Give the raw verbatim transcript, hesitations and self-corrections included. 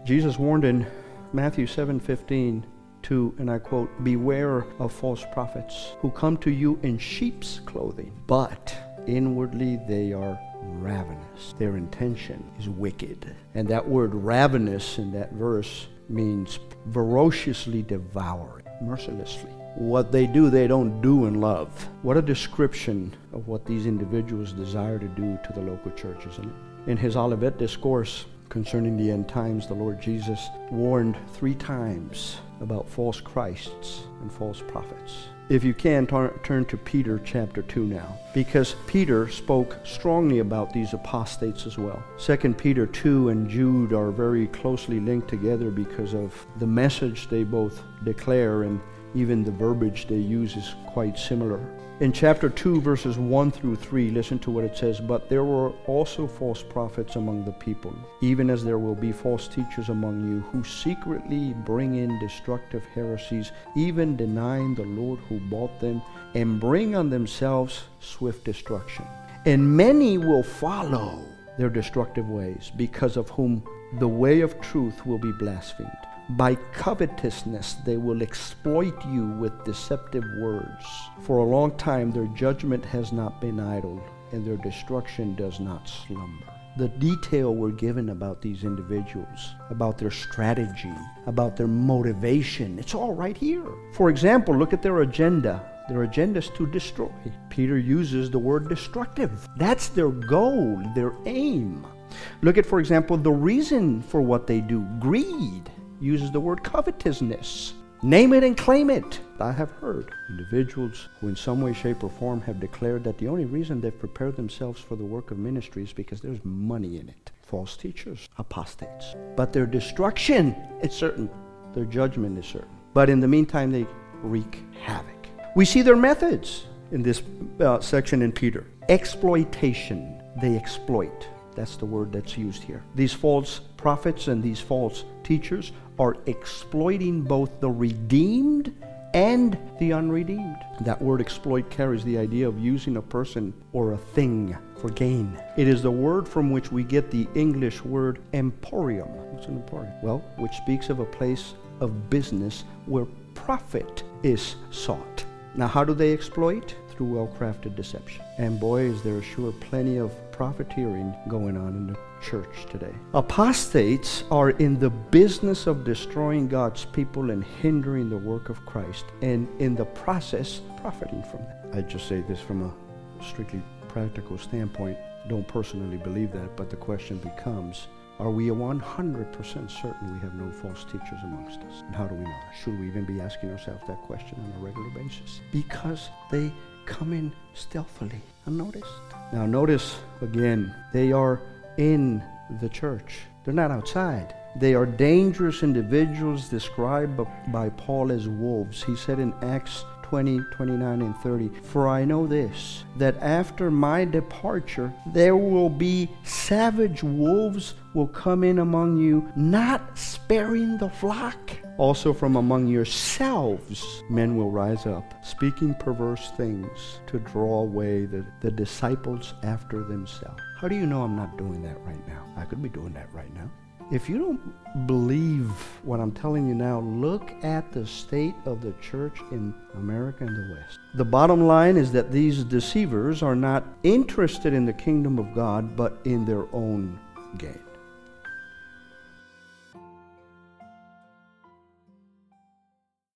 Jesus warned in Matthew seven fifteen to, and I quote, "Beware of false prophets who come to you in sheep's clothing, but inwardly they are ravenous. Their intention is wicked." And that word ravenous in that verse means ferociously devouring, mercilessly. What they do, they don't do in love. What a description of what these individuals desire to do to the local church, isn't it? In his Olivet Discourse concerning the end times, the Lord Jesus warned three times about false Christs and false prophets. If you can, tar- turn to Peter chapter two now, because Peter spoke strongly about these apostates as well. Second Peter two and Jude are very closely linked together because of the message they both declare, and even the verbiage they use is quite similar. In chapter two, verses one through three, listen to what it says. "But there were also false prophets among the people, even as there will be false teachers among you, who secretly bring in destructive heresies, even denying the Lord who bought them, and bring on themselves swift destruction. And many will follow their destructive ways, because of whom the way of truth will be blasphemed. By covetousness they will exploit you with deceptive words. For a long time their judgment has not been idle, and their destruction does not slumber." The detail we're given about these individuals, about their strategy, about their motivation, it's all right here. For example, look at their agenda. Their agenda is to destroy. Peter uses the word destructive. That's their goal, their aim. Look at, for example, the reason for what they do. Greed. Uses the word covetousness. Name it and claim it. I have heard individuals who in some way, shape, or form have declared that the only reason they've prepared themselves for the work of ministry is because there's money in it. False teachers, apostates. But their destruction is certain. Their judgment is certain. But in the meantime, they wreak havoc. We see their methods in this uh, section in Peter. Exploitation. They exploit. That's the word that's used here. These false prophets and these false teachers are exploiting both the redeemed and the unredeemed. That word exploit carries the idea of using a person or a thing for gain. It is the word from which we get the English word emporium. What's an emporium? Well, which speaks of a place of business where profit is sought. Now, how do they exploit? Through well-crafted deception. And boy, is there sure plenty of profiteering going on in the church today. Apostates are in the business of destroying God's people and hindering the work of Christ, and in the process, profiting from it. I just say this from a strictly practical standpoint. Don't personally believe that, but the question becomes, are we one hundred percent certain we have no false teachers amongst us? And how do we know? Should we even be asking ourselves that question on a regular basis? Because they come in stealthily, unnoticed. Now notice, again, they are in the church. They're not outside. They are dangerous individuals described by Paul as wolves. He said in Acts twenty, twenty-nine, and thirty, "For I know this, that after my departure there will be savage wolves will come in among you, not sparing the flock. Also from among yourselves men will rise up, speaking perverse things to draw away the, the disciples after themselves." How do you know I'm not doing that right now? I could be doing that right now. If you don't believe what I'm telling you now, look at the state of the church in America and the West. The bottom line is that these deceivers are not interested in the kingdom of God, but in their own gain.